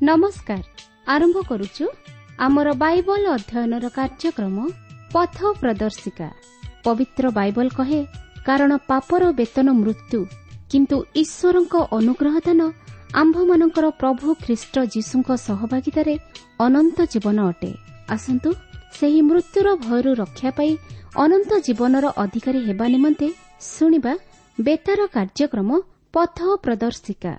नमस्कार आरंभ करुचु आमर बाइबल अध्ययनर कार्यक्रम पथ प्रदर्शिका। पवित्र बाइबल कहे कारण पापर वेतन मृत्यु किंतु ईश्वरंक अनुग्रह दान आम्भमानंकर प्रभु ख्रीष्ट जीशुंक सहभागितारे अनंत जीवन अटे। आसंतु सेही मृत्युर भयरु रक्षा पाई अनंत जीवनर अधिकारी हेबा निमंते सुनिबा बेतार कार्यक्रम पथ प्रदर्शिका।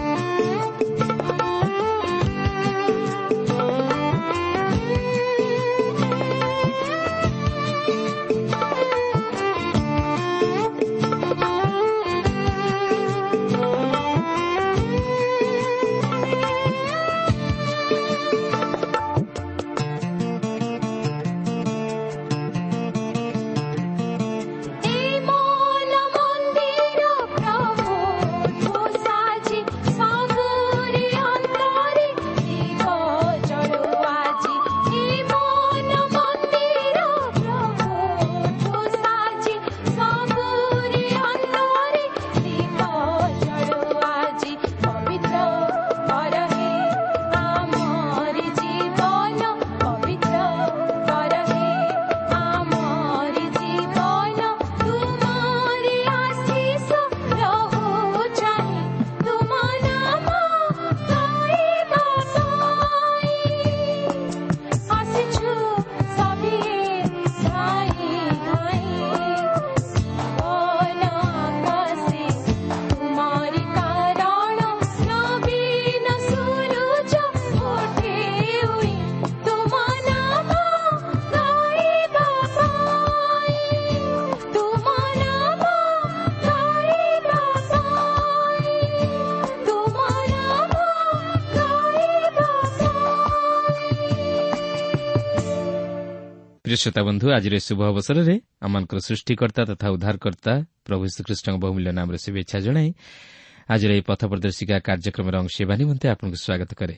प्रिय श्रोता बंधु आज शुभ अवसर में आम सृष्टिकर्ता तथा उद्धारकर्ता प्रभु श्रीकृष्ण बहुमूल्य नाम शुभेच्छा जनाई आज पथ प्रदर्शिका कार्यक्रम अंश सेवा निमंते आपको स्वागत करे।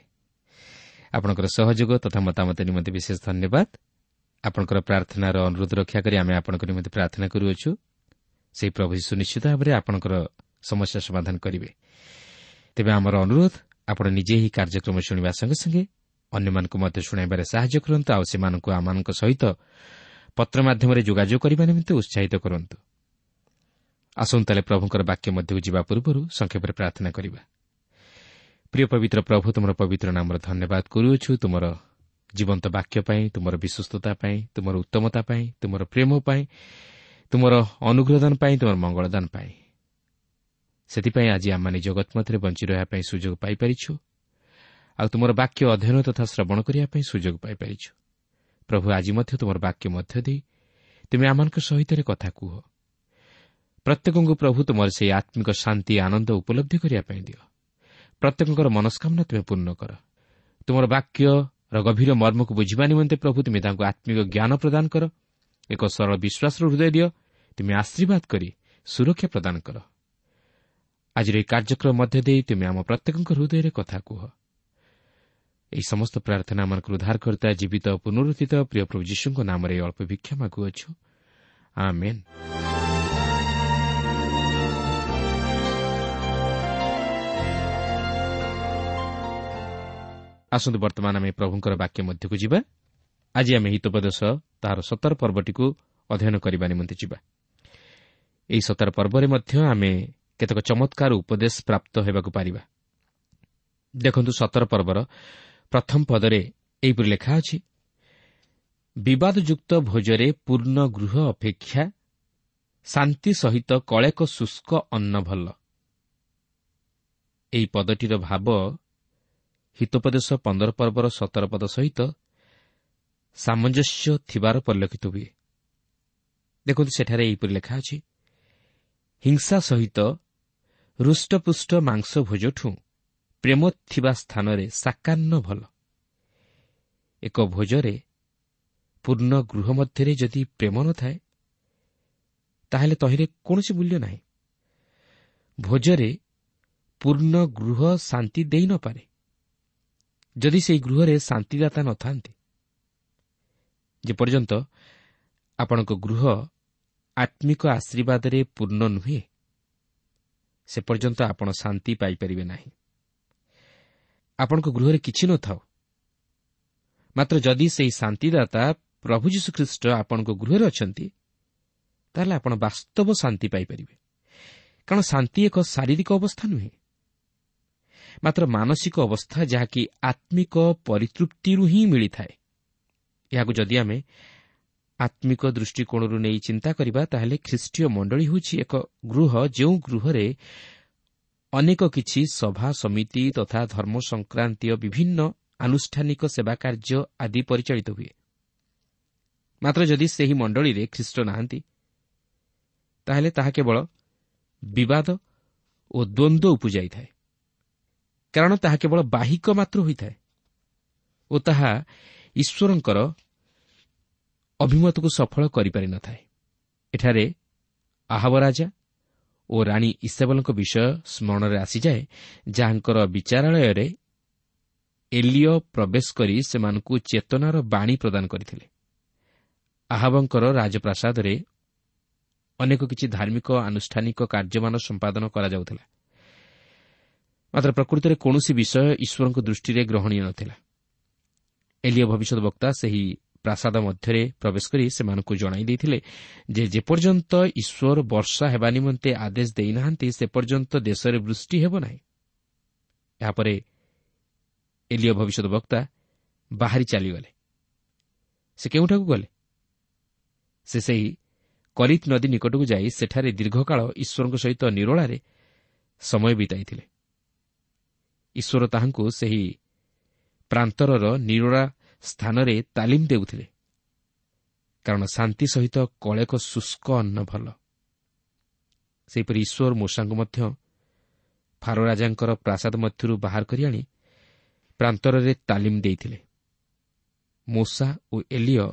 आपंकर सहयोग तथा मतामत निमंते विशेष धन्यवाद। आपंकर प्रार्थनार अनुरोध रक्षा करी आमे आपंकर निमंते प्रार्थना करूछु। से प्रभु सुनिश्चित भाव में आपंकर समस्या समाधान करेंगे। तेबे आमर अनुरोध आपण निजे ही कार्यक्रम शुणा संगे संगे अन्यमानकु मध्य शुणाइबारे साहाय्य करंतु आ सेमानकु आमानक सहित पत्र माध्यम जोगाजोग करबा निमित्त उत्साहित करंतु। आसंताले प्रभुंकर वाक्य मध्यकु जिबा पूर्वरु संक्षेप प्रार्थना करिबा। प्रिय पवित्र प्रभु तुमर पवित्र नामर धन्यवाद करूछु। तुमर जीवंत वाक्य पाई, तुमर विश्वस्तता पाई, तुमर उत्तमता पाई, तुमर प्रेम पाई, तुमर अनुग्रहदान पाई, तुमर मंगलदान पाई। सेतिपाई आज आमाने जगत मध्य बंची रहा पाई सुजोग पाई परिछु आ तुमर वाक्य अध्ययन तथा श्रवण करने सुजोग पाई परिछु। प्रभु आज मध्य तुमर वाक्य मध्य दे तुम आमानक सहित कथा कुह। प्रत्येक प्रभु तुमर से आत्मिक शांति आनंद उपलब्धि करने दियो। प्रत्येक मनस्कामना तुम्हें पूर्ण कर। तुमर वाक्य गभीर मर्म को बुझा निमंते प्रभु तुम्हें आत्मिक ज्ञान प्रदान कर। एक सरल विश्वास हृदय दियो। तुम्हें आशीर्वाद करी सुरक्षा प्रदान कर। आज कार्यक्रम मध्य दे तुम्हें आम प्रत्येक हृदय कथा कुह। यही समस्त प्रार्थना आम उद्धारकर्ता जीवित पुनरुत्थित प्रिय प्रभु यीशुଙ୍କ नामରେ अल्प भिक्षा मागुअछु। आमेन। आसंतु वर्तमान आम प्रभुंकर वाक्य मध्यकु जिबा। आज आम हितोपदेश तार 17 पर्वटी को अध्ययन करने निमंते जिबा। एही 17 पर्वरे मध्य आम केतक चमत्कार उपदेश प्राप्त हेबाकु पारिबा। देखंतु 17 पर्वर प्रथम पदरे एहिपरि लेखा अछि, विवादयुक्त भोजरे पूर्ण गृह अपेक्षा शांति सहित कळेक शुष्क अन्न भल। एही पदटीर भाव हितोपदेश 15 पर्वर 17 पद सहित सामंजस्य थिबार परिलक्षित हुए। देखु सेठारे एहिपरि लेखा अछि, हिंसा सहित रुष्टपुष्ट मांस भोजठू प्रेम थिबा स्थान रे साकान्न भल। एक भोजरे पूर्ण गृह मध्य जदि प्रेम न थाए ताहेले तहिरे कोनोसी मूल्य नाही। भोजरे पूर्ण गृह शांति देई न पारे जदि सेई गृहरे शांतिदाता न थांती। जे पर्यंत आपणक गृह आत्मिक आशीर्वाद रे पूर्ण नुहे से पर्यंत आपण शांति पाई परिबे नाही। ଆପଣଙ୍କ ଗୃହରେ କିଛି ନଥାଉ, ମାତ୍ର ଯଦି ସେହି ଶାନ୍ତିଦାତା ପ୍ରଭୁ ଯୀଶୁଖ୍ରୀଷ୍ଟ ଆପଣଙ୍କ ଗୃହରେ ଅଛନ୍ତି, ତାହେଲେ ଆପଣ ବାସ୍ତବ ଶାନ୍ତି ପାଇପାରିବେ। କାରଣ ଶାନ୍ତି ଏକ ଶାରୀରିକ ଅବସ୍ଥା ନୁହେଁ, ମାତ୍ର ମାନସିକ ଅବସ୍ଥା, ଯାହାକି ଆତ୍ମିକ ପରିତୃପ୍ତିରୁ ହିଁ ମିଳିଥାଏ। ଏହାକୁ ଯଦି ଆମେ ଆତ୍ମିକ ଦୃଷ୍ଟିକୋଣରୁ ନେଇ ଚିନ୍ତା କରିବା, ତାହେଲେ ଖ୍ରୀଷ୍ଟୀୟ ମଣ୍ଡଳୀ ହେଉଛି ଏକ ଗୃହ, ଯେଉଁ ଗୃହରେ ଅନେକ କିଛି ସଭା ସମିତି ତଥା ଧର୍ମ ସଂକ୍ରାନ୍ତୀୟ ବିଭିନ୍ନ ଆନୁଷ୍ଠାନିକ ସେବା କାର୍ଯ୍ୟ ଆଦି ପରିଚାଳିତ ହୁଏ। ମାତ୍ର ଯଦି ସେହି ମଣ୍ଡଳୀରେ ଖ୍ରୀଷ୍ଟ ନାହାନ୍ତି, ତାହେଲେ ତାହା କେବଳ ବିବାଦ ଓ ଦ୍ୱନ୍ଦ୍ୱ ଉପୁଜାଇଥାଏ। କାରଣ ତାହା କେବଳ ବାହିକ ମାତ୍ର ହୋଇଥାଏ ଓ ତାହା ଈଶ୍ୱରଙ୍କର ଅଭିମତକୁ ସଫଳ କରିପାରିନଥାଏ। ଏଠାରେ ଆହାବ ରାଜା ଓ ରାଣୀ ଇସାବେଲଙ୍କ ବିଷୟ ସ୍ମରଣରେ ଆସିଯାଏ, ଯାହାଙ୍କର ବିଚାରାଳୟରେ ଏଲିୟ ପ୍ରବେଶ କରି ସେମାନଙ୍କୁ ଚେତନାର ବାଣୀ ପ୍ରଦାନ କରିଥିଲେ। ଆହାବଙ୍କର ରାଜପ୍ରାସାଦରେ ଅନେକ କିଛି ଧାର୍ମିକ ଆନୁଷ୍ଠାନିକ କାର୍ଯ୍ୟମାନ ସମ୍ପାଦନ କରାଯାଉଥିଲା, ମାତ୍ର ପ୍ରକୃତରେ କୌଣସି ବିଷୟ ଈଶ୍ୱରଙ୍କ ଦୃଷ୍ଟିରେ ଗ୍ରହଣୀୟ ନଥିଲା। ଏଲିୟ ଭବିଷ୍ୟତ ବକ୍ତା ସେହି ପ୍ରାସାଦ ମଧ୍ୟରେ ପ୍ରବେଶ କରି ସେମାନଙ୍କୁ ଜଣାଇ ଦେଇଥିଲେ ଯେ ଯେପର୍ଯ୍ୟନ୍ତ ଈଶ୍ୱର ବର୍ଷା ହେବା ନିମନ୍ତେ ଆଦେଶ ଦେଇନାହାନ୍ତି, ସେ ପର୍ଯ୍ୟନ୍ତ ଦେଶରେ ବୃଷ୍ଟି ହେବ ନାହିଁ। ଏହାପରେ ଏଲିୟ ଭବିଷ୍ୟତ ବକ୍ତା ବାହାରି ଚାଲିଗଲେ। ସେ କେଉଁଠାକୁ ଗଲେ? ସେ ସେହି କରିତ୍ ନଦୀ ନିକଟକୁ ଯାଇ ସେଠାରେ ଦୀର୍ଘକାଳ ଈଶ୍ୱରଙ୍କ ସହିତ ନିରୋଳାରେ ସମୟ ବିତାଇଥିଲେ। ଈଶ୍ୱର ତାହାଙ୍କୁ ସେହି ପ୍ରାନ୍ତରର ନିରୋଳା ସ୍ଥାନରେ ତାଲିମ ଦେଉଥିଲେ, କାରଣ ଶାନ୍ତି ସହିତ କଳେକ ଶୁଷ୍କ ଅନ୍ନ ଭଲ। ସେହିପରି ଈଶ୍ୱର ମୂଷାଙ୍କୁ ମଧ୍ୟ ଫାରୋ ରାଜାଙ୍କର ପ୍ରାସାଦ ମଧ୍ୟରୁ ବାହାର କରି ଆଣି ପ୍ରାନ୍ତରରେ ତାଲିମ ଦେଇଥିଲେ। ମୂଷା ଓ ଏଲିୟ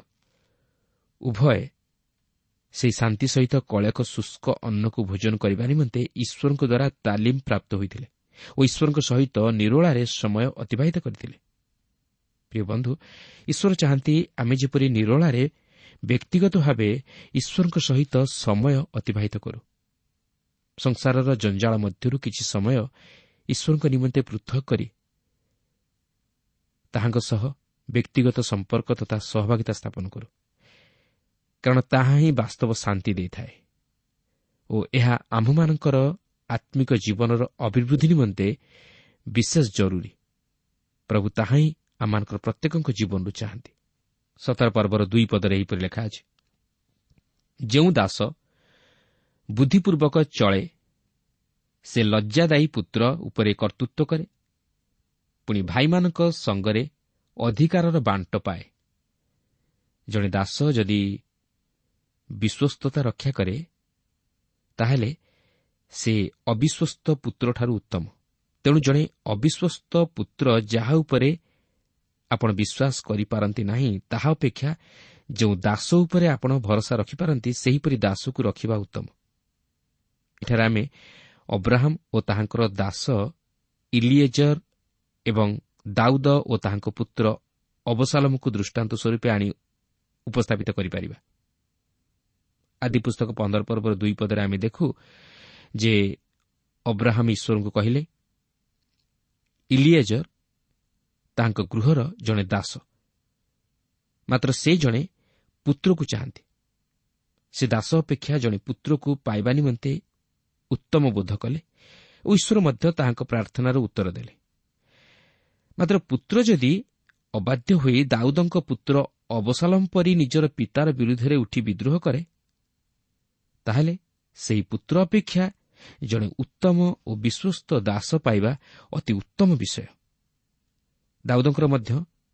ଉଭୟ ସେହି ଶାନ୍ତି ସହିତ କଳେକ ଶୁଷ୍କ ଅନ୍ନକୁ ଭୋଜନ କରିବା ନିମନ୍ତେ ଈଶ୍ୱରଙ୍କ ଦ୍ୱାରା ତାଲିମ ପ୍ରାପ୍ତ ହୋଇଥିଲେ ଓ ଈଶ୍ୱରଙ୍କ ସହିତ ନିରୋଳାରେ ସମୟ ଅତିବାହିତ କରିଥିଲେ। ପ୍ରିୟ ବନ୍ଧୁ, ଈଶ୍ୱର ଚାହାନ୍ତି ଆମେ ଯେପରି ନିରୋଳାରେ ବ୍ୟକ୍ତିଗତ ଭାବେ ଈଶ୍ୱରଙ୍କ ସହିତ ସମୟ ଅତିବାହିତ କରୁ। ସଂସାରର ଜଞ୍ଜାଳ ମଧ୍ୟରୁ କିଛି ସମୟ ଈଶ୍ୱରଙ୍କ ନିମନ୍ତେ ପୃଥକ କରି ତାହାଙ୍କ ସହ ବ୍ୟକ୍ତିଗତ ସମ୍ପର୍କ ତଥା ସହଭାଗିତା ସ୍ଥାପନ କରୁ, କାରଣ ତାହା ହିଁ ବାସ୍ତବ ଶାନ୍ତି ଦେଇଥାଏ ଓ ଏହା ଆମ୍ଭମାନଙ୍କର ଆତ୍ମିକ ଜୀବନର ଅଭିବୃଦ୍ଧି ନିମନ୍ତେ ବିଶେଷ ଜରୁରୀ। ପ୍ରଭୁ ତାହା ହିଁ ଆମମାନଙ୍କର ପ୍ରତ୍ୟେକଙ୍କ ଜୀବନରୁ ଚାହାନ୍ତି। 17 ପର୍ବର 2 ପଦରେ ଏହିପରି ଲେଖା ଅଛି, ଯେଉଁ ଦାସ ବୁଦ୍ଧିପୂର୍ବକ ଚଳେ ସେ ଲଜ୍ଜାଦାୟୀ ପୁତ୍ର ଉପରେ କର୍ତ୍ତୃତ୍ୱ କରେ, ପୁଣି ଭାଇମାନଙ୍କ ସଙ୍ଗରେ ଅଧିକାରର ବାଣ୍ଟ ପାଏ। ଜଣେ ଦାସ ଯଦି ବିଶ୍ୱସ୍ତତା ରକ୍ଷା କରେ, ତାହେଲେ ସେ ଅବିଶ୍ୱସ୍ତ ପୁତ୍ରଠାରୁ ଉତ୍ତମ। ତେଣୁ ଜଣେ ଅବିଶ୍ୱସ୍ତ ପୁତ୍ର ଯାହା ଉପରେ ଆପଣ ବିଶ୍ୱାସ କରିପାରନ୍ତି ନାହିଁ, ତାହା ଅପେକ୍ଷା ଯେଉଁ ଦାସ ଉପରେ ଆପଣ ଭରସା ରଖିପାରନ୍ତି, ସେହିପରି ଦାସକୁ ରଖିବା ଉତ୍ତମ। ଏଠାରେ ଆମେ ଅବ୍ରାହମ ଓ ତାହାଙ୍କର ଦାସ ଇଲିଏଜର ଏବଂ ଦାଉଦ ଓ ତାହାଙ୍କ ପୁତ୍ର ଅବସାଲମକୁ ଦୃଷ୍ଟାନ୍ତ ସ୍ୱରୂପ ଆଣି ଉପସ୍ଥାପିତ କରିପାରିବା। ଆଦି ପୁସ୍ତକ 15 ପର୍ବର 2 ପଦରେ ଆମେ ଦେଖୁ ଯେ ଅବ୍ରାହମ ଈଶ୍ୱରଙ୍କୁ କହିଲେ, ଇଲିଏଜର ତାହାଙ୍କ ଗୃହର ଜଣେ ଦାସ, ମାତ୍ର ସେ ଜଣେ ପୁତ୍ରକୁ ଚାହାନ୍ତି। ସେ ଦାସ ଅପେକ୍ଷା ଜଣେ ପୁତ୍ରକୁ ପାଇବା ନିମନ୍ତେ ଉତ୍ତମ ବୋଧ କଲେ ଓ ଈଶ୍ୱର ମଧ୍ୟ ତାହାଙ୍କ ପ୍ରାର୍ଥନାର ଉତ୍ତର ଦେଲେ। ମାତ୍ର ପୁତ୍ର ଯଦି ଅବାଧ୍ୟ ହୋଇ ଦାଉଦଙ୍କ ପୁତ୍ର ଅବସାଲମ ପରି ନିଜର ପିତାର ବିରୁଦ୍ଧରେ ଉଠି ବିଦ୍ରୋହ କରେ, ତାହେଲେ ସେହି ପୁତ୍ର ଅପେକ୍ଷା ଜଣେ ଉତ୍ତମ ଓ ବିଶ୍ୱସ୍ତ ଦାସ ପାଇବା ଅତି ଉତ୍ତମ ବିଷୟ। ଦାଉଦଙ୍କର ମଧ୍ୟ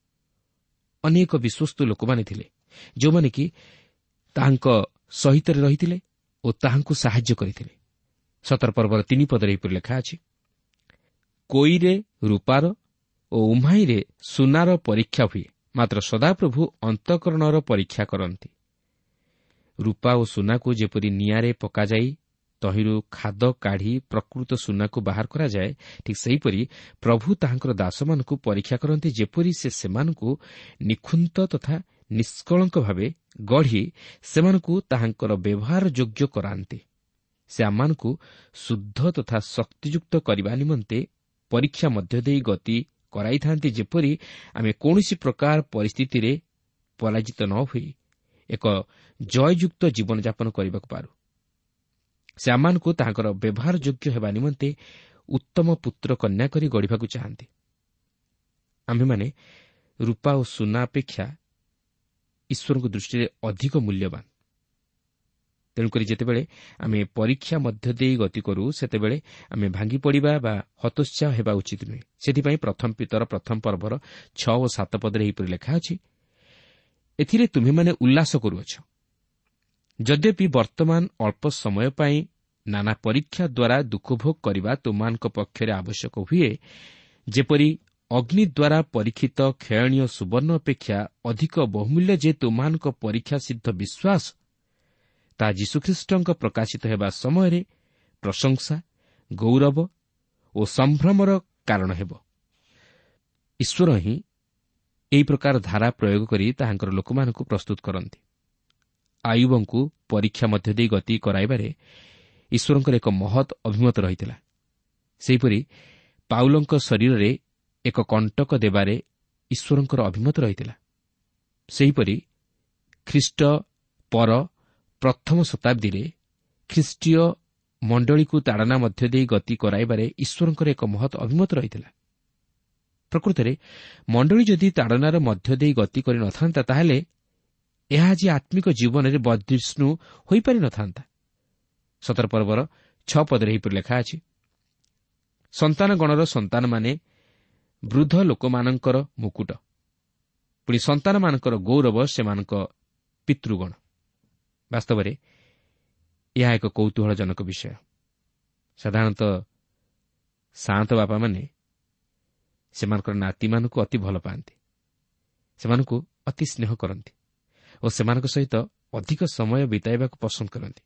ଅନେକ ବିଶ୍ୱସ୍ତ ଲୋକମାନେ ଥିଲେ, ଯେଉଁମାନେ କି ତାହାଙ୍କ ସହିତ ରହିଥିଲେ ଓ ତାହାଙ୍କୁ ସାହାଯ୍ୟ କରିଥିଲେ। 17 ପର୍ବର 3 ପଦରେ ଏହିପରି ଲେଖା ଅଛି, କୋଇରେ ରୂପାର ଓ ଉମ୍ମାଇରେ ସୁନାର ପରୀକ୍ଷା ହୁଏ, ମାତ୍ର ସଦାପ୍ରଭୁ ଅନ୍ତଃକରଣର ପରୀକ୍ଷା କରନ୍ତି। ରୂପା ଓ ସୁନାକୁ ଯେପରି ନିଆଁରେ ପକାଯାଇ ତହିଁରୁ ଖାଦ କାଢ଼ି ପ୍ରକୃତ ସୁନାକୁ ବାହାର କରାଯାଏ, ଠିକ୍ ସେହିପରି ପ୍ରଭୁ ତାହାଙ୍କର ଦାସମାନଙ୍କୁ ପରୀକ୍ଷା କରନ୍ତି, ଯେପରି ସେ ସେମାନଙ୍କୁ ନିଖୁନ୍ତ ତଥା ନିଷ୍କଳଙ୍କ ଭାବେ ଗଢ଼ି ସେମାନଙ୍କୁ ତାହାଙ୍କର ବ୍ୟବହାର ଯୋଗ୍ୟ କରାନ୍ତି। ସେ ଆମମାନଙ୍କୁ ଶୁଦ୍ଧ ତଥା ଶକ୍ତିଯୁକ୍ତ କରିବା ନିମନ୍ତେ ପରୀକ୍ଷା ମଧ୍ୟ ଦେଇ ଗତି କରାଇଥାନ୍ତି, ଯେପରି ଆମେ କୌଣସି ପ୍ରକାର ପରିସ୍ଥିତିରେ ପରାଜିତ ନ ହୋଇ ଏକ ଜୟଯୁକ୍ତ ଜୀବନଯାପନ କରିବାକୁ ପାରୁ। ସେ ଆମମାନଙ୍କୁ ତାହାଙ୍କର ବ୍ୟବହାର ଯୋଗ୍ୟ ହେବା ନିମନ୍ତେ ଉତ୍ତମ ପୁତ୍ର କନ୍ୟା କରି ଗଢ଼ିବାକୁ ଚାହାନ୍ତି। ଆମ୍ଭେମାନେ ରୂପା ଓ ସୁନା ଅପେକ୍ଷା ଈଶ୍ୱରଙ୍କ ଦୃଷ୍ଟିରେ ଅଧିକ ମୂଲ୍ୟବାନ। ତେଣୁକରି ଯେତେବେଳେ ଆମେ ପରୀକ୍ଷା ମଧ୍ୟ ଦେଇ ଗତି କରୁ, ସେତେବେଳେ ଆମେ ଭାଙ୍ଗି ପଡ଼ିବା ବା ହତୋତ୍ସାହ ହେବା ଉଚିତ ନୁହେଁ। ସେଥିପାଇଁ ପ୍ରଥମ ପିତର ପ୍ରଥମ ପର୍ବର 6 ଓ 7 ପଦରେ ଏହିପରି ଲେଖା ଅଛି, ଏଥିରେ ତୁମେମାନେ ଉଲ୍ଲାସ କରୁଅଛ, ଯଦ୍ୟପି ବର୍ତ୍ତମାନ ଅଳ୍ପ ସମୟ ପାଇଁ ନାନା ପରୀକ୍ଷା ଦ୍ୱାରା ଦୁଃଖ ଭୋଗ କରିବା ତୁମମାନଙ୍କ ପକ୍ଷରେ ଆବଶ୍ୟକ ହୁଏ, ଯେପରି ଅଗ୍ନି ଦ୍ୱାରା ପରୀକ୍ଷିତ କ୍ଷୟଣୀୟ ସୁବର୍ଣ୍ଣ ଅପେକ୍ଷା ଅଧିକ ବହୁମୂଲ୍ୟ ଯେ ତୁମମାନଙ୍କ ପରୀକ୍ଷା ସିଦ୍ଧ ବିଶ୍ୱାସ ତାହା ଯୀଶୁଖ୍ରୀଷ୍ଟଙ୍କ ପ୍ରକାଶିତ ହେବା ସମୟରେ ପ୍ରଶଂସା, ଗୌରବ ଓ ସମ୍ଭ୍ରମର କାରଣ ହେବ। ଈଶ୍ୱର ହିଁ ଏହି ପ୍ରକାର ଧାରା ପ୍ରୟୋଗ କରି ତାହାଙ୍କର ଲୋକମାନଙ୍କୁ ପ୍ରସ୍ତୁତ କରନ୍ତି। ଆୟୁବଙ୍କୁ ପରୀକ୍ଷା ମଧ୍ୟ ଦେଇ ଗତି କରାଇବାରେ ଈଶ୍ୱରଙ୍କର ଏକ ମହତ୍ ଅଭିମତ ରହିଥିଲା। ସେହିପରି ପାଉଲଙ୍କ ଶରୀରରେ ଏକ କଣ୍ଟକ ଦେବାରେ ଈଶ୍ୱରଙ୍କର ଅଭିମତ ରହିଥିଲା। ସେହିପରି ଖ୍ରୀଷ୍ଟ ପର ପ୍ରଥମ ଶତାବ୍ଦୀରେ ଖ୍ରୀଷ୍ଟୀୟ ମଣ୍ଡଳୀକୁ ତାଡ଼ନା ମଧ୍ୟ ଦେଇ ଗତି କରାଇବାରେ ଈଶ୍ୱରଙ୍କର ଏକ ମହତ୍ ଅଭିମତ ରହିଥିଲା। ପ୍ରକୃତରେ ମଣ୍ଡଳୀ ଯଦି ତାଡ଼ନାର ମଧ୍ୟ ଦେଇ ଗତି କରିନଥାନ୍ତା, ତାହେଲେ ଏହା ଆଜି ଆତ୍ମିକ ଜୀବନରେ ବଦ୍ବିଷ୍ଣୁ ହୋଇପାରିନଥାନ୍ତା। 17 ପର୍ବର 6 ପଦରେ ଏହିପରି ଲେଖା ଅଛି, ସନ୍ତାନଗଣର ସନ୍ତାନମାନେ ବୃଦ୍ଧ ଲୋକମାନଙ୍କର ମୁକୁଟ, ପୁଣି ସନ୍ତାନମାନଙ୍କର ଗୌରବ ସେମାନଙ୍କ ପିତୃଗଣ। ବାସ୍ତବରେ ଏହା ଏକ କୌତୁହଳଜନକ ବିଷୟ। ସାଧାରଣତଃ ସାଆନ୍ତ ବାପାମାନେ ସେମାନଙ୍କର ନାତିମାନଙ୍କୁ ଅତି ଭଲ ପାଆନ୍ତି, ସେମାନଙ୍କୁ ଅତି ସ୍ନେହ କରନ୍ତି ଓ ସେମାନଙ୍କ ସହିତ ଅଧିକ ସମୟ ବିତାଇବାକୁ ପସନ୍ଦ କରନ୍ତି।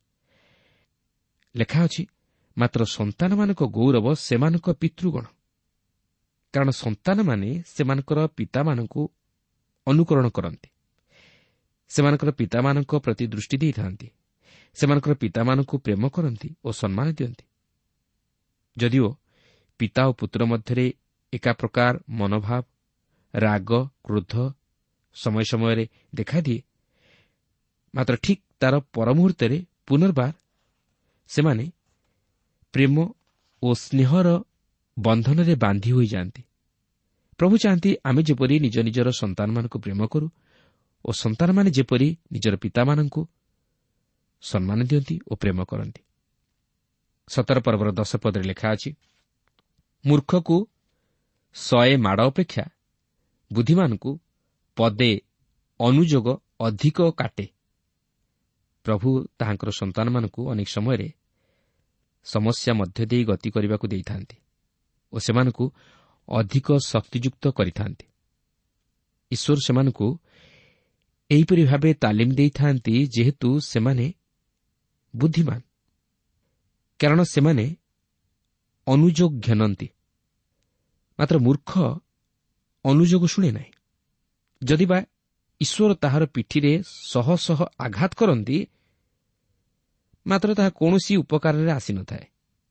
ଲେଖା ଅଛି, ମାତ୍ର ସନ୍ତାନମାନଙ୍କ ଗୌରବ ସେମାନଙ୍କ ପିତୃଗଣ, କାରଣ ସନ୍ତାନମାନେ ସେମାନଙ୍କର ପିତାମାନଙ୍କୁ ଅନୁକରଣ କରନ୍ତି, ସେମାନଙ୍କର ପିତାମାନଙ୍କ ପ୍ରତି ଦୃଷ୍ଟି ଦେଇଥାନ୍ତି, ସେମାନଙ୍କର ପିତାମାନଙ୍କୁ ପ୍ରେମ କରନ୍ତି ଓ ସମ୍ମାନ ଦିଅନ୍ତି। ଯଦିଓ ପିତା ଓ ପୁତ୍ର ମଧ୍ୟରେ ଏକା ପ୍ରକାର ମନୋଭାବ, ରାଗ, କ୍ରୋଧ ସମୟ ସମୟରେ ଦେଖାଦିଏ, ମାତ୍ର ଠିକ୍ ତାର ପରମୁହୂର୍ତ୍ତରେ ପୁନର୍ବାର ସେମାନେ ପ୍ରେମ ଓ ସ୍ନେହର ବନ୍ଧନରେ ବାନ୍ଧି ହୋଇଯାଆନ୍ତି। ପ୍ରଭୁ ଚାହାନ୍ତି ଆମେ ଯେପରି ନିଜ ନିଜର ସନ୍ତାନମାନଙ୍କୁ ପ୍ରେମ କରୁ ଓ ସନ୍ତାନମାନେ ଯେପରି ନିଜର ପିତାମାନଙ୍କୁ ସମ୍ମାନ ଦିଅନ୍ତି ଓ ପ୍ରେମ କରନ୍ତି। 17 ପର୍ବର 10 ପଦରେ ଲେଖା ଅଛି, ମୂର୍ଖକୁ 100 ମାଡ଼ ଅପେକ୍ଷା ବୁଦ୍ଧିମାନଙ୍କୁ ପଦେ ଅନୁଯୋଗ ଅଧିକ କାଟେ। ପ୍ରଭୁ ତାହାଙ୍କର ସନ୍ତାନମାନଙ୍କୁ ଅନେକ ସମୟରେ ସମସ୍ୟା ମଧ୍ୟ ଦେଇ ଗତି କରିବାକୁ ଦେଇଥାନ୍ତି ଓ ସେମାନଙ୍କୁ ଅଧିକ ଶକ୍ତିଯୁକ୍ତ କରିଥାନ୍ତି। ଈଶ୍ୱର ସେମାନଙ୍କୁ ଏହିପରି ଭାବେ ତାଲିମ ଦେଇଥାନ୍ତି ଯେହେତୁ ସେମାନେ ବୁଦ୍ଧିମାନ, କାରଣ ସେମାନେ ଅନୁଯୋଗ ଘେନନ୍ତି। ମାତ୍ର ମୂର୍ଖ ଅନୁଯୋଗ ଶୁଣେ ନାହିଁ। ଯଦିବା ଈଶ୍ୱର ତାହାର ପିଠିରେ ଶହ ଶହ ଆଘାତ କରନ୍ତି, ମାତ୍ର ତାହା କୌଣସି ଉପକାରରେ ଆସିନଥାଏ।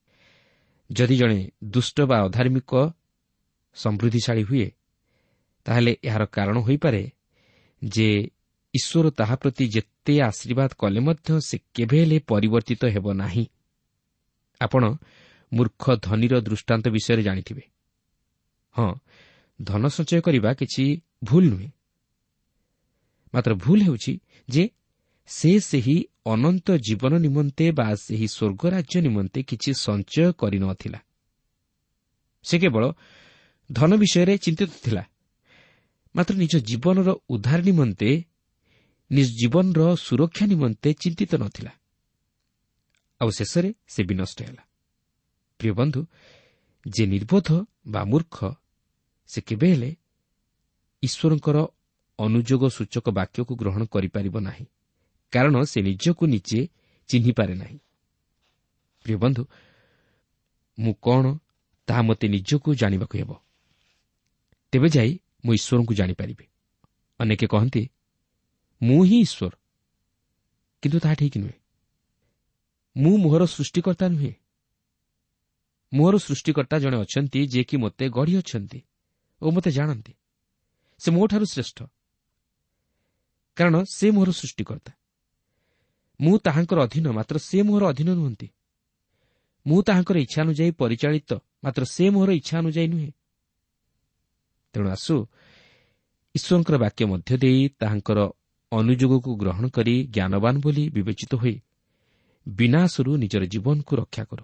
ଯଦି ଜଣେ ଦୁଷ୍ଟ ବା ଅଧାର୍ମିକ ସମୃଦ୍ଧିଶାଳୀ ହୁଏ, ତାହେଲେ ଏହାର କାରଣ ହୋଇପାରେ ଯେ ଈଶ୍ୱର ତାହା ପ୍ରତି ଯେତେ ଆଶୀର୍ବାଦ କଲେ ମଧ୍ୟ ସେ କେବେ ହେଲେ ପରିବର୍ତ୍ତିତ ହେବ ନାହିଁ। ଆପଣ ମୂର୍ଖ ଧନୀର ଦୃଷ୍ଟାନ୍ତ ବିଷୟରେ ଜାଣିଥିବେ। ହଁ, ଧନ ସଞ୍ଚୟ କରିବା କିଛି ଭୁଲ ନୁହେଁ, ମାତ୍ର ଭୁଲ ହେଉଛି ଯେ ସେ ସେହି ଅନନ୍ତ ଜୀବନ ନିମନ୍ତେ ବା ସେହି ସ୍ୱର୍ଗରାଜ୍ୟ ନିମନ୍ତେ କିଛି ସଞ୍ଚୟ କରିନଥିଲା। ସେ କେବଳ ଧନ ବିଷୟରେ ଚିନ୍ତିତ ଥିଲା, ମାତ୍ର ନିଜ ଜୀବନର ଉଦ୍ଧାର ନିମନ୍ତେ, ନିଜ ଜୀବନର ସୁରକ୍ଷା ନିମନ୍ତେ ଚିନ୍ତିତ ନଥିଲା। ଆଉ ଶେଷରେ ସେ ବିନଷ୍ଟ ହେଲା। ପ୍ରିୟ ବନ୍ଧୁ, ଯେ ନିର୍ବୋଧ ବା ମୂର୍ଖ, ସେ କେବେ ହେଲେ ଈଶ୍ୱରଙ୍କର ଅନୁଯୋଗ ସୂଚକ ବାକ୍ୟକୁ ଗ୍ରହଣ କରିପାରିବ ନାହିଁ, କାରଣ ସେ ନିଜକୁ ନିଜେ ଚିହ୍ନିପାରେ ନାହିଁ। ପ୍ରିୟ ବନ୍ଧୁ, ମୁଁ କ'ଣ ତାହା ମୋତେ ନିଜକୁ ଜାଣିବାକୁ ହେବ, ତେବେ ଯାଇ ମୁଁ ଈଶ୍ୱରଙ୍କୁ ଜାଣିପାରିବି। ଅନେକେ କହନ୍ତି ମୁଁ ହିଁ ଈଶ୍ୱର, କିନ୍ତୁ ତାହା ଠିକ୍ ନୁହେଁ। ମୁଁ ମୋହର ସୃଷ୍ଟିକର୍ତ୍ତା ନୁହେଁ। ମୋହର ସୃଷ୍ଟିକର୍ତ୍ତା ଜଣେ ଅଛନ୍ତି, ଯିଏକି ମୋତେ ଗଢ଼ିଅଛନ୍ତି ଓ ମୋତେ ଜାଣନ୍ତି। ସେ ମୋଠାରୁ ଶ୍ରେଷ୍ଠ, କାରଣ ସେ ମୋର ସୃଷ୍ଟିକର୍ତ୍ତା। ମୁଁ ତାହାଙ୍କର ଅଧୀନ, ମାତ୍ର ସେ ମୋର ଅଧୀନ ନୁହନ୍ତି। ମୁଁ ତାହାଙ୍କର ଇଚ୍ଛା ଅନୁଯାୟୀ ପରିଚାଳିତ, ମାତ୍ର ସେ ମୋର ଇଚ୍ଛା ଅନୁଯାୟୀ ନୁହେଁ। ତେଣୁ ଆସୁ ଈଶ୍ୱରଙ୍କର ବାକ୍ୟ ମଧ୍ୟ ଦେଇ ତାହାଙ୍କର ଅନୁଯୋଗକୁ ଗ୍ରହଣ କରି ଜ୍ଞାନବାନ ବୋଲି ବିବେଚିତ ହୋଇ ବିନାଶରୁ ନିଜର ଜୀବନକୁ ରକ୍ଷା କରୁ।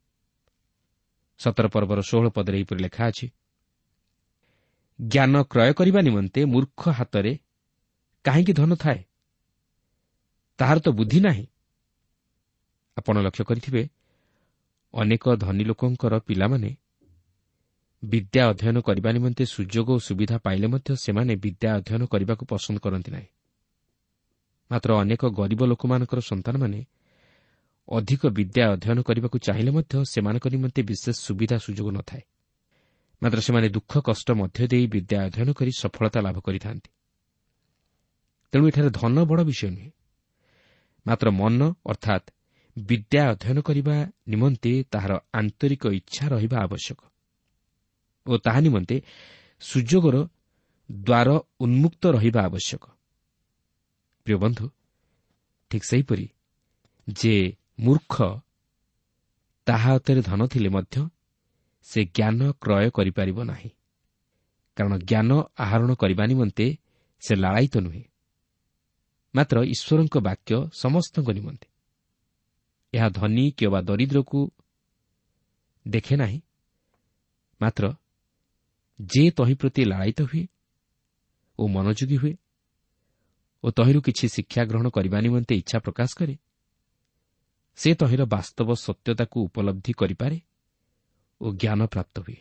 17 ପର୍ବର 16 ପଦରେ ଏହିପରି ଲେଖା ଅଛି, ଜ୍ଞାନ କ୍ରୟ କରିବା ନିମନ୍ତେ ମୂର୍ଖ ହାତରେ କାହିଁକି ଧନ ଥାଏ? ତାହାର ତ ବୁଦ୍ଧି ନାହିଁ। ଆପଣ ଲକ୍ଷ୍ୟ କରିଥିବେ, ଅନେକ ଧନୀ ଲୋକଙ୍କର ପିଲାମାନେ ବିଦ୍ୟା ଅଧ୍ୟୟନ କରିବା ନିମନ୍ତେ ସୁଯୋଗ ଓ ସୁବିଧା ପାଇଲେ ମଧ୍ୟ ସେମାନେ ବିଦ୍ୟା ଅଧ୍ୟୟନ କରିବାକୁ ପସନ୍ଦ କରନ୍ତି ନାହିଁ। ମାତ୍ର ଅନେକ ଗରିବ ଲୋକମାନଙ୍କର ସନ୍ତାନମାନେ ଅଧିକ ବିଦ୍ୟା ଅଧ୍ୟୟନ କରିବାକୁ ଚାହିଁଲେ ମଧ୍ୟ ସେମାନଙ୍କ ନିମନ୍ତେ ବିଶେଷ ସୁବିଧା ସୁଯୋଗ ନଥାଏ। ମାତ୍ର ସେମାନେ ଦୁଃଖ କଷ୍ଟ ମଧ୍ୟ ଦେଇ ବିଦ୍ୟା ଅଧ୍ୟୟନ କରି ସଫଳତା ଲାଭ କରିଥାନ୍ତି। ତେଣୁ ଏଠାରେ ଧନ ବଡ଼ ବିଷୟ ନୁହେଁ, ମାତ୍ର ମନ ଅର୍ଥାତ୍ ବିଦ୍ୟା ଅଧ୍ୟୟନ କରିବା ନିମନ୍ତେ ତାହାର ଆନ୍ତରିକ ଇଚ୍ଛା ରହିବା ଆବଶ୍ୟକ ଓ ତାହା ନିମନ୍ତେ ସୁଯୋଗର ଦ୍ୱାର ଉନ୍ମୁକ୍ତ ରହିବା ଆବଶ୍ୟକ। ପ୍ରିୟ ବନ୍ଧୁ, ଠିକ୍ ସେହିପରି ଯେ ମୂର୍ଖ, ତାହା ହାତରେ ଧନ ଥିଲେ ମଧ୍ୟ ସେ ଜ୍ଞାନ କ୍ରୟ କରିପାରିବ ନାହିଁ, କାରଣ ଜ୍ଞାନ ଆହରଣ କରିବା ନିମନ୍ତେ ସେ ଲାଳାୟିତ ନୁହେଁ। ମାତ୍ର ଈଶ୍ୱରଙ୍କ ବାକ୍ୟ ସମସ୍ତଙ୍କ ନିମନ୍ତେ। ଏହା ଧନୀ କିମ୍ବା ଦରିଦ୍ରକୁ ଦେଖେ ନାହିଁ, ମାତ୍ର ଯେ ତହିଁ ପ୍ରତି ଲାଳାୟିତ ହୁଏ ଓ ମନୋଯୋଗୀ ହୁଏ ଓ ତହିଁରୁ କିଛି ଶିକ୍ଷା ଗ୍ରହଣ କରିବା ନିମନ୍ତେ ଇଚ୍ଛା ପ୍ରକାଶ କରେ, ସେ ତହିଁର ବାସ୍ତବ ସତ୍ୟତାକୁ ଉପଲବ୍ଧି କରିପାରେ ଓ ଜ୍ଞାନ ପ୍ରାପ୍ତ ହୁଏ।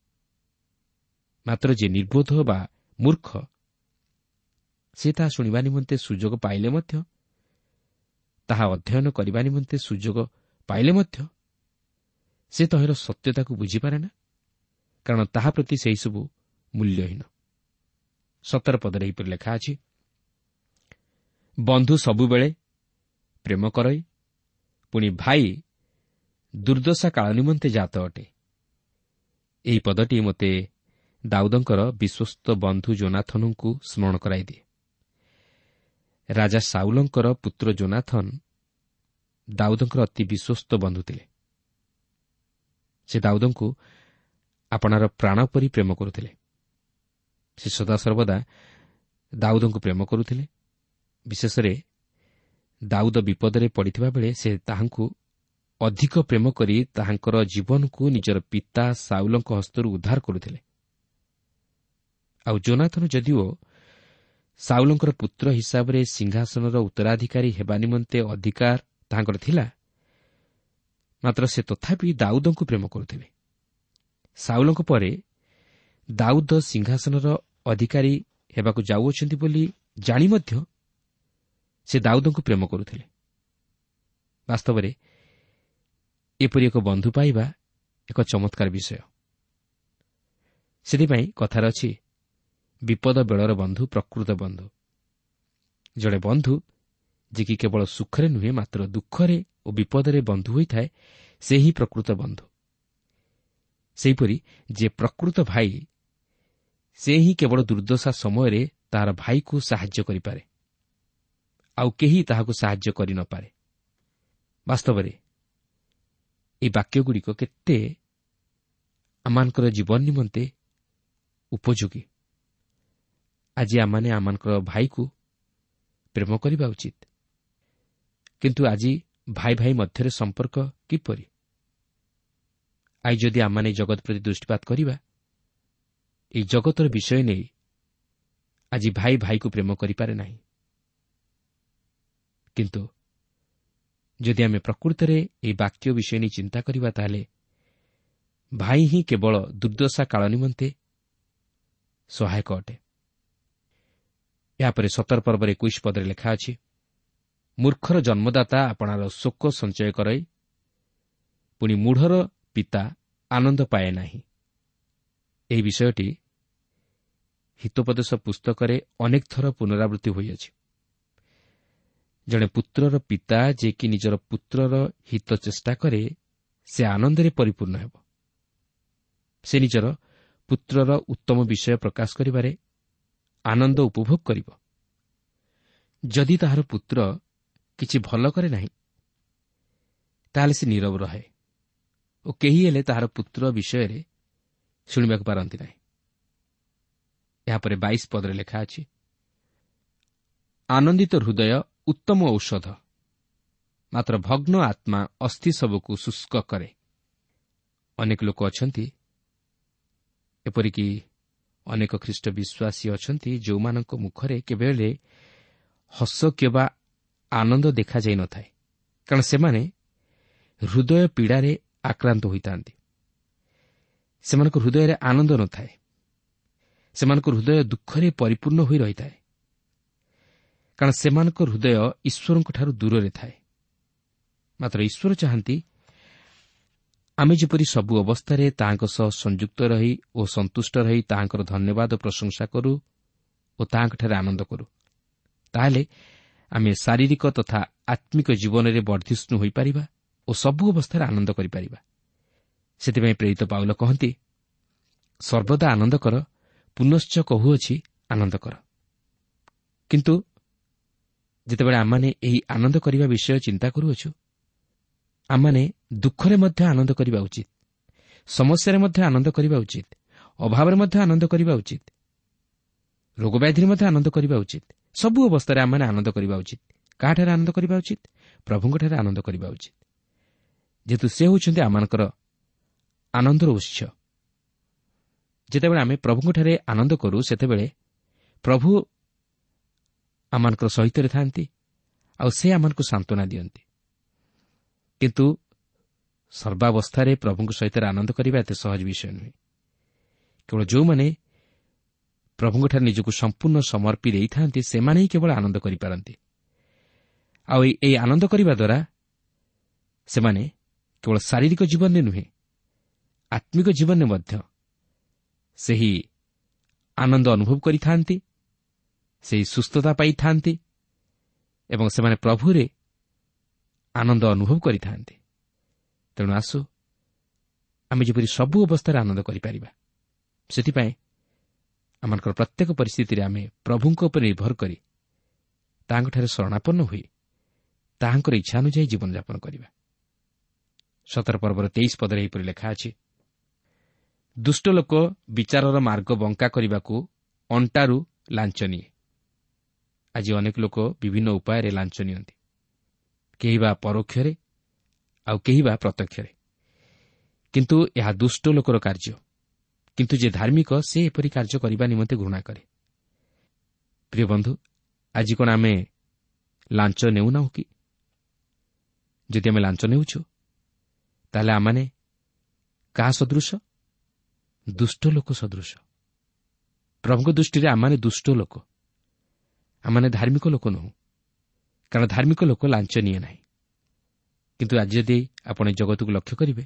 ମାତ୍ର ଯେ ନିର୍ବୋଧ ବା ମୂର୍ଖ, ସେ ତାହା ଶୁଣିବା ନିମନ୍ତେ ସୁଯୋଗ ପାଇଲେ ମଧ୍ୟ, ତାହା ଅଧ୍ୟୟନ କରିବା ନିମନ୍ତେ ସୁଯୋଗ ପାଇଲେ ମଧ୍ୟ ସେ ତହିଁର ସତ୍ୟତାକୁ ବୁଝିପାରେ ନା, କାରଣ ତାହା ପ୍ରତି ସେହିସବୁ ମୂଲ୍ୟହୀନ। 17 ପଦରେ ଏହିପରି ଲେଖା ଅଛି, ବନ୍ଧୁ ସବୁବେଳେ ପ୍ରେମ କରଇ, ପୁଣି ଭାଇ ଦୁର୍ଦ୍ଦଶା କାଳ ନିମନ୍ତେ ଜାତ ଅଟେ। ଏହି ପଦଟି ମୋତେ ଦାଉଦଙ୍କର ବିଶ୍ୱସ୍ତ ବନ୍ଧୁ ଯୋନାଥନଙ୍କୁ ସ୍ମରଣ କରାଇଦିଏ। ରାଜା ସାଉଲଙ୍କର ପୁତ୍ର ଯୋନାଥନ ଦାଉଦଙ୍କର ଅତି ବିଶ୍ୱସ୍ତ ବନ୍ଧୁ ଥିଲେ। ସେ ଦାଉଦଙ୍କୁ ଆପଣାର ପ୍ରାଣ ପରି ପ୍ରେମ କରୁଥିଲେ। ସେ ସଦାସର୍ବଦା ଦାଉଦଙ୍କୁ ପ୍ରେମ କରୁଥିଲେ। ବିଶେଷରେ ଦାଉଦ ବିପଦରେ ପଡ଼ିଥିବା ବେଳେ ସେ ତାହାଙ୍କୁ ଅଧିକ ପ୍ରେମ କରି ତାହାଙ୍କର ଜୀବନକୁ ନିଜର ପିତା ସାଉଲଙ୍କ ହସ୍ତରୁ ଉଦ୍ଧାର କରୁଥିଲେ। ଆଉ ଯୋନାଥନ ଯଦିଓ ସାଉଲଙ୍କର ପୁତ୍ର ହିସାବରେ ସିଂହାସନର ଉତ୍ତରାଧିକାରୀ ହେବା ନିମନ୍ତେ ଅଧିକାର ତାହାଙ୍କର ଥିଲା, ମାତ୍ର ସେ ତଥାପି ଦାଉଦଙ୍କୁ ପ୍ରେମ କରୁଥିଲେ। ସାଉଲଙ୍କ ପରେ ଦାଉଦ ସିଂହାସନର ଅଧିକାରୀ ହେବାକୁ ଯାଉଅଛନ୍ତି ବୋଲି ଜାଣି ମଧ୍ୟ ସେ ଦାଉଦଙ୍କୁ ପ୍ରେମ କରୁଥିଲେ। ବାସ୍ତବରେ ଏପରି ଏକ ବନ୍ଧୁ ପାଇବା ଏକ ଚମତ୍କାର ବିଷୟ। ସେଥିପାଇଁ କଥାରେ ଅଛି, ବିପଦ ବେଳର ବନ୍ଧୁ ପ୍ରକୃତ ବନ୍ଧୁ। ଜଣେ ବନ୍ଧୁ ଯିଏକି କେବଳ ସୁଖରେ ନୁହେଁ, ମାତ୍ର ଦୁଃଖରେ ଓ ବିପଦରେ ବନ୍ଧୁ ହୋଇଥାଏ, ସେ ହିଁ ପ୍ରକୃତ ବନ୍ଧୁ। ସେହିପରି ଯେ ପ୍ରକୃତ ଭାଇ, ସେ ହିଁ କେବଳ ଦୁର୍ଦ୍ଦଶା ସମୟରେ ତାହାର ଭାଇକୁ ସାହାଯ୍ୟ କରିପାରେ, ଆଉ କେହି ତାହାକୁ ସାହାଯ୍ୟ କରିନପାରେ। ବାସ୍ତବରେ ଏହି ବାକ୍ୟଗୁଡ଼ିକ କେତେ ଆମମାନଙ୍କର ଜୀବନ ନିମନ୍ତେ ଉପଯୋଗୀ। ଆଜି ଆମମାନେ ଆମମାନଙ୍କର ଭାଇକୁ ପ୍ରେମ କରିବା ଉଚିତ। କିନ୍ତୁ ଆଜି ଭାଇ ଭାଇ ମଧ୍ୟରେ ସମ୍ପର୍କ କିପରି? ଆଜି ଯଦି ଆମମାନେ ଜଗତ ପ୍ରତି ଦୃଷ୍ଟିପାତ କରିବା, ଏହି ଜଗତର ବିଷୟ ନେଇ ଆଜି ଭାଇ ଭାଇକୁ ପ୍ରେମ କରିପାରେ ନାହିଁ। କିନ୍ତୁ ଯଦି ଆମେ ପ୍ରକୃତରେ ଏହି ବାକ୍ୟ ବିଷୟ ନେଇ ଚିନ୍ତା କରିବା, ତାହେଲେ ଭାଇ ହିଁ କେବଳ ଦୁର୍ଦ୍ଦଶା କାଳ ନିମନ୍ତେ ସହାୟକ ଅଟେ। ଏହାପରେ 17 ପର୍ବର 21 ପଦରେ ଲେଖା ଅଛି, ମୂର୍ଖର ଜନ୍ମଦାତା ଆପଣାର ଶୋକ ସଞ୍ଚୟ କରାଇ, ପୁଣି ମୂଢ଼ର ପିତା ଆନନ୍ଦ ପାଏ ନାହିଁ। ଏହି ବିଷୟଟି ହିତୋପଦେଶ ପୁସ୍ତକରେ ଅନେକ ଥର ପୁନରାବୃତ୍ତି ହୋଇଅଛି। ଜଣେ ପୁତ୍ରର ପିତା ଯିଏକି ନିଜର ପୁତ୍ରର ହିତ ଚେଷ୍ଟା କରେ, ସେ ଆନନ୍ଦରେ ପରିପୂର୍ଣ୍ଣ ହେବ। ସେ ନିଜର ପୁତ୍ରର ଉତ୍ତମ ବିଷୟ ପ୍ରକାଶ କରିବାରେ ଆନନ୍ଦ ଉପଭୋଗ କରିବ। ଯଦି ତାହାର ପୁତ୍ର କିଛି ଭଲ କରେ ନାହିଁ, ତାହେଲେ ସେ ନୀରବ ରହେ ଓ କେହି ହେଲେ ତାହାର ପୁତ୍ର ବିଷୟରେ ଶୁଣିବାକୁ ପାରନ୍ତି ନାହିଁ। ଏହାପରେ 22 ପଦରେ ଲେଖା ଅଛି, ଆନନ୍ଦିତ ହୃଦୟ ଉତ୍ତମ ଔଷଧ, ମାତ୍ର ଭଗ୍ନ ଆତ୍ମା ଅସ୍ଥି ସବୁକୁ ଶୁଷ୍କ କରେ। ଅନେକ ଲୋକ ଅଛନ୍ତି, ଏପରିକି ଅନେକ ଖ୍ରୀଷ୍ଟ ବିଶ୍ୱାସୀ ଅଛନ୍ତି, ଯେଉଁମାନଙ୍କ ମୁଖରେ କେବେହେଲେ ହସ କିମ୍ବା ଆନନ୍ଦ ଦେଖାଯାଇ ନଥାଏ, କାରଣ ସେମାନେ ହୃଦୟ ପୀଡ଼ାରେ ଆକ୍ରାନ୍ତ ହୋଇଥାନ୍ତି। ସେମାନଙ୍କ ହୃଦୟରେ ଆନନ୍ଦ ନଥାଏ, ସେମାନଙ୍କ ହୃଦୟ ଦୁଃଖରେ ପରିପୂର୍ଣ୍ଣ ହୋଇ ରହିଥାଏ, କାରଣ ସେମାନଙ୍କ ହୃଦୟ ଈଶ୍ୱରଙ୍କଠାରୁ ଦୂରରେ ଥାଏ। ମାତ୍ର ଈଶ୍ୱର ଚାହାନ୍ତି ଆମେ ଯେପରି ସବୁ ଅବସ୍ଥାରେ ତାହାଙ୍କ ସହ ସଂଯୁକ୍ତ ରହି ଓ ସନ୍ତୁଷ୍ଟ ରହି ତାହାଙ୍କର ଧନ୍ୟବାଦ ଓ ପ୍ରଶଂସା କରୁ ଓ ତାହାଙ୍କଠାରେ ଆନନ୍ଦ କରୁ। ତାହେଲେ ଆମେ ଶାରୀରିକ ତଥା ଆତ୍ମିକ ଜୀବନରେ ବର୍ଦ୍ଧିଷ୍ଣୁ ହୋଇପାରିବା ଓ ସବୁ ଅବସ୍ଥାରେ ଆନନ୍ଦ କରିପାରିବା। ସେଥିପାଇଁ ପ୍ରେରିତ ପାଉଲ କହନ୍ତି, ସର୍ବଦା ଆନନ୍ଦ କର, ପୁନଶ୍ଚ କହୁଅଛି ଆନନ୍ଦ କର। କିନ୍ତୁ ଯେତେବେଳେ ଆମମାନେ ଏହି ଆନନ୍ଦ କରିବା ବିଷୟ ଚିନ୍ତା କରୁଅଛୁ, ଆମମାନେ ଦୁଃଖରେ ମଧ୍ୟ ଆନନ୍ଦ କରିବା ଉଚିତ, ସମସ୍ୟାରେ ମଧ୍ୟ ଆନନ୍ଦ କରିବା ଉଚିତ, ଅଭାବରେ ମଧ୍ୟ ଆନନ୍ଦ କରିବା ଉଚିତ, ରୋଗବ୍ୟାଧିରେ ମଧ୍ୟ ଆନନ୍ଦ କରିବା ଉଚିତ। ସବୁ ଅବସ୍ଥାରେ ଆମମାନେ ଆନନ୍ଦ କରିବା ଉଚିତ। କାହାଠାରେ ଆନନ୍ଦ କରିବା ଉଚିତ? ପ୍ରଭୁଙ୍କଠାରେ ଆନନ୍ଦ କରିବା ଉଚିତ, ଯେହେତୁ ସେ ହେଉଛନ୍ତି ଆମମାନଙ୍କର ଆନନ୍ଦର ଉତ୍ସ। ଯେତେବେଳେ ଆମେ ପ୍ରଭୁଙ୍କଠାରେ ଆନନ୍ଦ କରୁ, ସେତେବେଳେ ପ୍ରଭୁ ଆମମାନଙ୍କର ସହିତରେ ଥାନ୍ତି ଆଉ ସେ ଆମମାନଙ୍କୁ ସାନ୍ତ୍ୱନା ଦିଅନ୍ତି। କିନ୍ତୁ ସର୍ବାବସ୍ଥାରେ ପ୍ରଭୁଙ୍କ ସହିତ ଆନନ୍ଦ କରିବା ଏତେ ସହଜ ବିଷୟ ନୁହେଁ। କେବଳ ଯେଉଁମାନେ ପ୍ରଭୁଙ୍କଠାରେ ନିଜକୁ ସମ୍ପୂର୍ଣ୍ଣ ସମର୍ପି ଦେଇଥାନ୍ତି, ସେମାନେ ହିଁ କେବଳ ଆନନ୍ଦ କରିପାରନ୍ତି। ଆଉ ଏହି ଆନନ୍ଦ କରିବା ଦ୍ୱାରା ସେମାନେ କେବଳ ଶାରୀରିକ ଜୀବନରେ ନୁହେଁ, ଆତ୍ମିକ ଜୀବନରେ ମଧ୍ୟ ସେହି ଆନନ୍ଦ ଅନୁଭବ କରିଥାନ୍ତି, ସେହି ସୁସ୍ଥତା ପାଇଥାନ୍ତି ଏବଂ ସେମାନେ ପ୍ରଭୁରେ ଆନନ୍ଦ ଅନୁଭବ କରିଥାନ୍ତି। ତେଣୁ ଆସୁ ଆମେ ଯେପରି ସବୁ ଅବସ୍ଥାରେ ଆନନ୍ଦ କରିପାରିବା, ସେଥିପାଇଁ ଆମମାନଙ୍କର ପ୍ରତ୍ୟେକ ପରିସ୍ଥିତିରେ ଆମେ ପ୍ରଭୁଙ୍କ ଉପରେ ନିର୍ଭର କରି ତାହାଙ୍କଠାରେ ଶରଣାପନ୍ନ ହୋଇ ତାହାଙ୍କର ଇଚ୍ଛା ଅନୁଯାୟୀ ଜୀବନଯାପନ କରିବା। 17 ପର୍ବର 23 ପଦରେ ଏହିପରି ଲେଖା ଅଛି, ଦୁଷ୍ଟ ଲୋକ ବିଚାରର ମାର୍ଗ ବଙ୍କା କରିବାକୁ ଅଣ୍ଟାରୁ ଲାଞ୍ଚ ନିଏ। ଆଜି ଅନେକ ଲୋକ ବିଭିନ୍ନ ଉପାୟରେ ଲାଞ୍ଚ ନିଅନ୍ତି, କେହି ବା ପରୋକ୍ଷରେ ଆଉ କେହି ବା ପ୍ରତ୍ୟକ୍ଷରେ। କିନ୍ତୁ ଏହା ଦୁଷ୍ଟ ଲୋକର କାର୍ଯ୍ୟ। କିନ୍ତୁ ଯେ ଧାର୍ମିକ, ସେ ଏପରି କାର୍ଯ୍ୟ କରିବା ନିମନ୍ତେ ଘୃଣା କରେ। ପ୍ରିୟ ବନ୍ଧୁ, ଆଜି କ'ଣ ଆମେ ଲାଞ୍ଚ ନେଉନାହୁଁ କି? ଯଦି ଆମେ ଲାଞ୍ଚ ନେଉଛୁ, ତାହେଲେ ଆମମାନେ କାହା ସଦୃଶ? ଦୁଷ୍ଟ ଲୋକ ସଦୃଶ। ପ୍ରଭୁଙ୍କ ଦୃଷ୍ଟିରେ ଆମମାନେ ଦୁଷ୍ଟ ଲୋକ, ଆମମାନେ ଧାର୍ମିକ ଲୋକ ନୁହଁ, କାରଣ ଧାର୍ମିକ ଲୋକ ଲାଞ୍ଚ ନିଏ ନାହିଁ। କିନ୍ତୁ ଆଜି ଯଦି ଆପଣ ଜଗତକୁ ଲକ୍ଷ୍ୟ କରିବେ,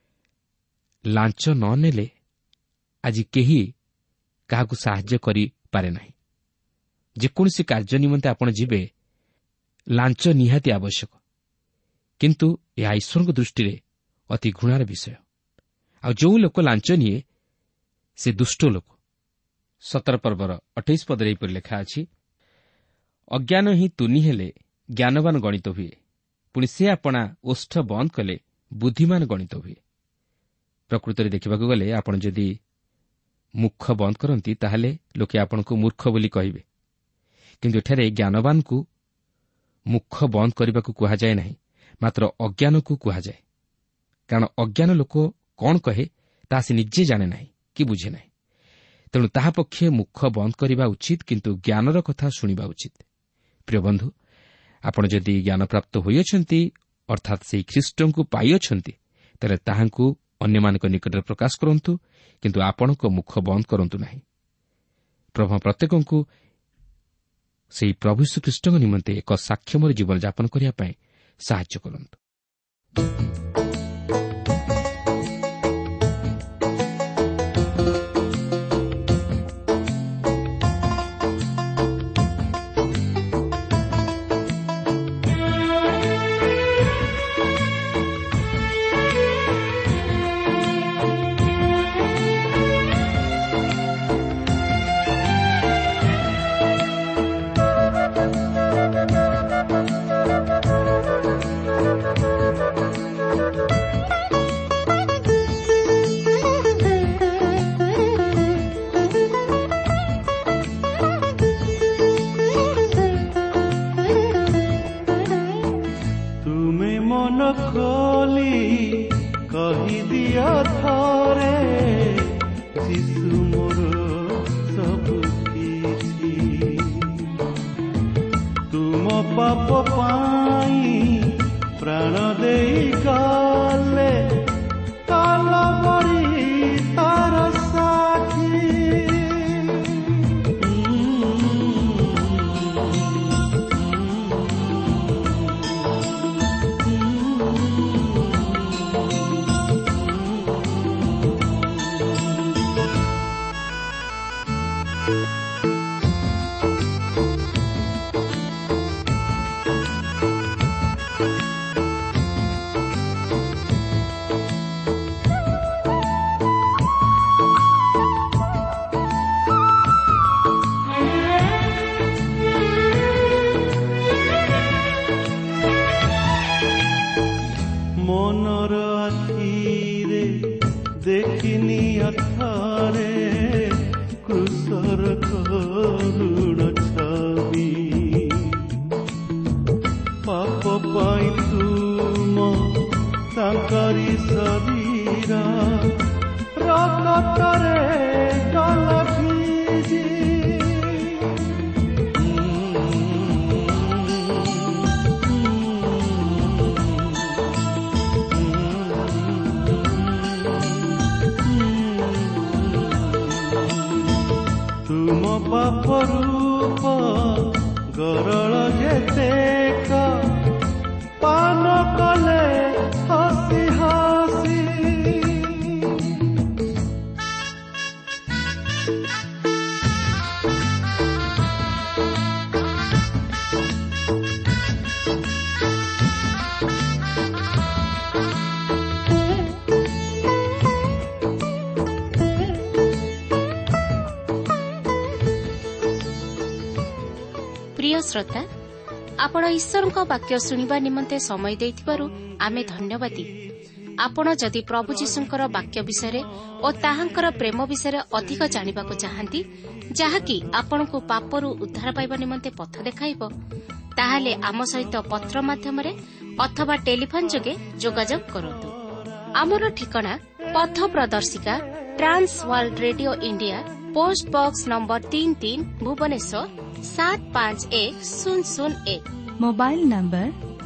ଲାଞ୍ଚ ନ ନେଲେ ଆଜି କେହି କାହାକୁ ସାହାଯ୍ୟ କରିପାରେ ନାହିଁ। ଯେକୌଣସି କାର୍ଯ୍ୟ ନିମନ୍ତେ ଆପଣ ଯିବେ, ଲାଞ୍ଚ ନିହାତି ଆବଶ୍ୟକ। କିନ୍ତୁ ଏହା ଈଶ୍ୱରଙ୍କ ଦୃଷ୍ଟିରେ ଅତି ଘୃଣାର ବିଷୟ। ଆଉ ଯେଉଁ ଲୋକ ଲାଞ୍ଚ ନିଏ, ସେ ଦୁଷ୍ଟ ଲୋକ। 17 ପର୍ବର 28 ପଦରେ ଏହିପରି ଲେଖା ଅଛି, ଅଜ୍ଞାନ ହିଁ ତୁନି ହେଲେ ଜ୍ଞାନବାନ ଗଣିତ ହୁଏ, ପୁଣି ସେ ଆପଣା ଓଷ୍ଠ ବନ୍ଦ କଲେ ବୁଦ୍ଧିମାନ ଗଣିତ ହୁଏ। ପ୍ରକୃତରେ ଦେଖିବାକୁ ଗଲେ ଆପଣ ଯଦି ମୁଖ ବନ୍ଦ କରନ୍ତି, ତାହେଲେ ଲୋକେ ଆପଣଙ୍କୁ ମୂର୍ଖ ବୋଲି କହିବେ। କିନ୍ତୁ ଏଠାରେ ଜ୍ଞାନବାନଙ୍କୁ ମୁଖ ବନ୍ଦ କରିବାକୁ କୁହାଯାଏ ନାହିଁ, ମାତ୍ର ଅଜ୍ଞାନକୁ କୁହାଯାଏ। କାରଣ ଅଜ୍ଞାନ ଲୋକ କ'ଣ କହେ, ତାହା ସେ ନିଜେ ଜାଣେ ନାହିଁ କି ବୁଝେ ନାହିଁ। ତେଣୁ ତାହା ପକ୍ଷେ ମୁଖ ବନ୍ଦ କରିବା ଉଚିତ, କିନ୍ତୁ ଜ୍ଞାନର କଥା ଶୁଣିବା ଉଚିତ। ପ୍ରିୟ ବନ୍ଧୁ, ଆପଣ ଯଦି ଜ୍ଞାନପ୍ରାପ୍ତ ହୋଇଅଛନ୍ତି, ଅର୍ଥାତ୍ ସେହି ଖ୍ରୀଷ୍ଟଙ୍କୁ ପାଇଅଛନ୍ତି, ତାହେଲେ ତାହାଙ୍କୁ ଅନ୍ୟମାନଙ୍କ ନିକଟରେ ପ୍ରକାଶ କରନ୍ତୁ, କିନ୍ତୁ ଆପଣଙ୍କ ମୁଖ ବନ୍ଦ କରନ୍ତୁ ନାହିଁ। ପ୍ରଭୁ ପ୍ରତ୍ୟେକଙ୍କୁ ସେହି ପ୍ରଭୁ ଶ୍ରୀଖ୍ରୀଷ୍ଟଙ୍କ ନିମନ୍ତେ ଏକ ସାକ୍ଷ୍ୟମୟ ଜୀବନଯାପନ କରିବା ପାଇଁ ସାହାଯ୍ୟ କରନ୍ତୁ। ଥରେ ଶିଶୁ ମୋର ସବୁ କିଛି ତୁମ ପାପ ପାଇଁ ପ୍ରାଣ ଦେଇ ଗଲେ କାଲବରୀ ତାର ସାକ୍ଷୀ ମନର ଆଖିରେ ଦେଖିନି ଥରେ କୃଷର କରୁଣ ଛବି ପାପ ପାଇଁ ତୁମ ତାଙ୍କରି ଶରୀର ରକ୍ତରେ ଗଲ ଭିଜି ତୁମ ପାପ ରୂପ ଗରଳ ଯେତେ ପାନ କଲେ ହସି ହସି প্রিয় শ্রোতা, ଆପଣ ଈଶ୍ୱରଙ୍କ ବାକ୍ୟ ଶୁଣିବା ନିମନ୍ତେ ସମୟ ଦେଇଥିବାରୁ ଆମେ ଧନ୍ୟବାଦୀ। ଆପଣ ଯଦି ପ୍ରଭୁ ଯୀଶୁଙ୍କର ବାକ୍ୟ ବିଷୟରେ ଓ ତାହାଙ୍କର ପ୍ରେମ ବିଷୟରେ ଅଧିକ ଜାଣିବାକୁ ଚାହାନ୍ତି, ଯାହାକି ଆପଣଙ୍କୁ ପାପରୁ ଉଦ୍ଧାର ପାଇବା ନିମନ୍ତେ ପଥ ଦେଖାଇବ, ତାହେଲେ ଆମ ସହିତ ପତ୍ର ମାଧ୍ୟମରେ ଅଥବା ଟେଲିଫୋନ ଯୋଗେ ଯୋଗାଯୋଗ କରନ୍ତୁ। ଆମର ଠିକଣା ପଥ ପ୍ରଦର୍ଶିକା trans world radio India, post box number 33, Bhubaneswar 751001। Mobile number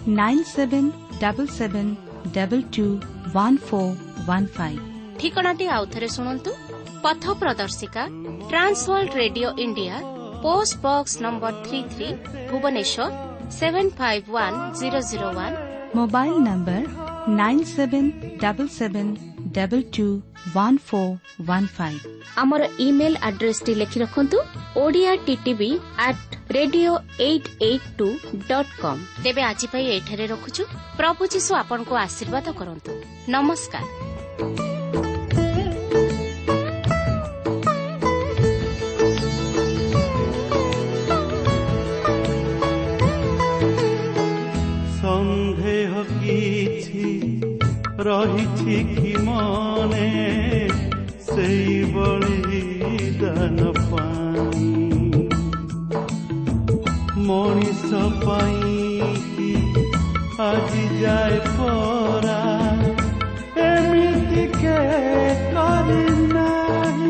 9777221415। ठिकनाटी आउथरे सुनंतु। पथ प्रदर्शिका trans world radio India, post box number 33, Bhubaneswar 751001। Mobile number 9777221415। आमर ईमेल एड्रेस टी लिखि रखंतु odiattb@radio882.com। तेबे आजि पई एठारे रखुछु। प्रभु जीसु आपनको आशीर्वाद करंतु। नमस्कार। संदेह किछि रहिछि कि मने सेई बलिदान पाई मनीष पाई আজি যায় পরা এমিতি কে করি নাই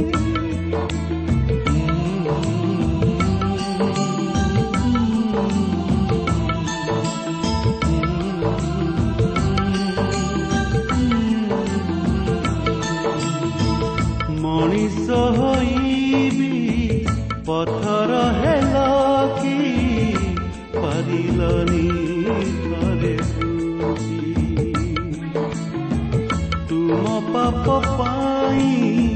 মনিষ হইবি পথর হেল কি পারিলনি ঘরে তুম পাপ পাই